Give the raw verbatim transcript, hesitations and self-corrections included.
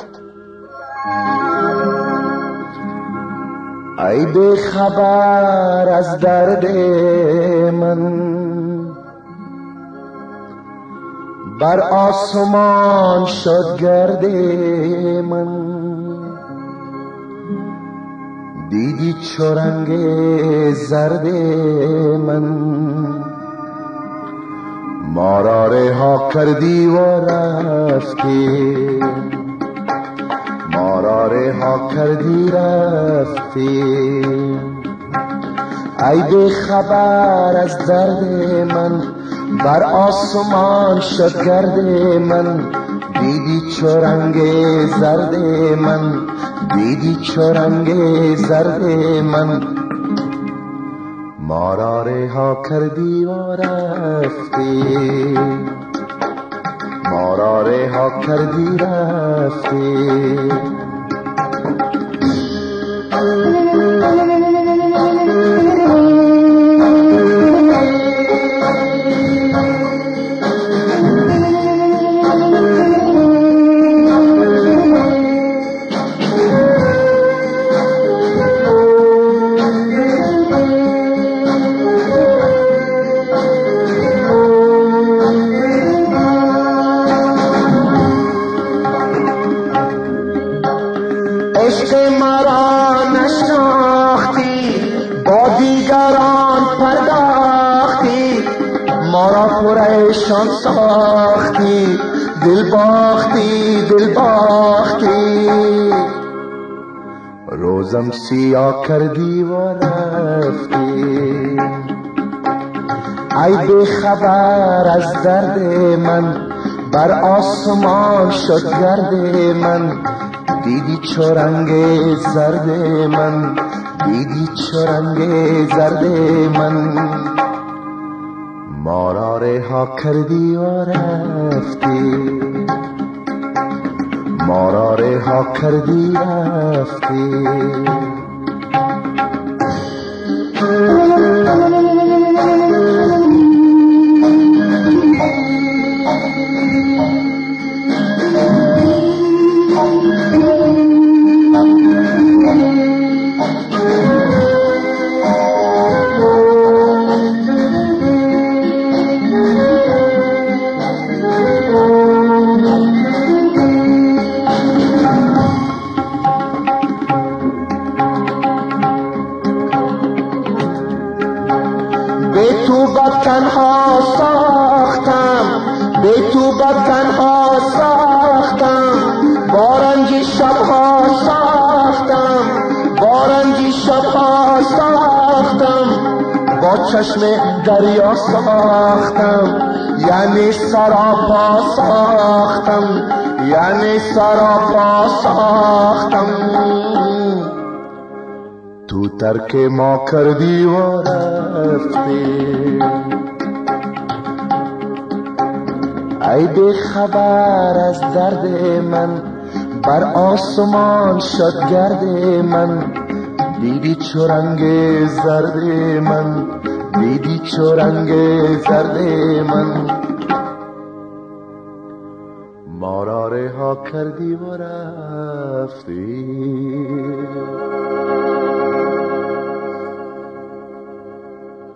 ای بی خبر از درد من، بر آسمان شد گرد من. دیدی چو رنگ زرد من، ما را رها کردی و رفتی، ما را رها کردی رفتی. ای بی خبر از درد من، بر آسمان شد گرد من. دیدی چو رنگ زرد من، دیدی چو رنگ زرد من، ما را رها کردی و رفتی، ما را رها کردی رفتی. عشق مرا نشناختی، با دیگران پرداختی، ما را پریشان ساختی، دل باختی دل باختی. روزم سیاه کردی و رفتی. ای بی خبر از درد من، بر آسمان شد گرد من. دیدی چو رنگ زرد من، دیدی چو رنگ زرد من، ما را رها کردی و رفتی، ما را رها کردی رفتی. به تو بد تنها ساختم، به تو بد تنها ساختم، بارنگی شبها ساختم، بارنگی شبها ساختم، با چشم دریا ساختم، یعنی سراپا ساختم، یعنی سراپا ساختم. تو ترک ما کردی و رفتی. ای بی خبر از درد من، بر آسمان شد گرد من. دیدی چو رنگ زرد من، دیدی چو رنگ زرد من، ما را رها کردی و رفتی.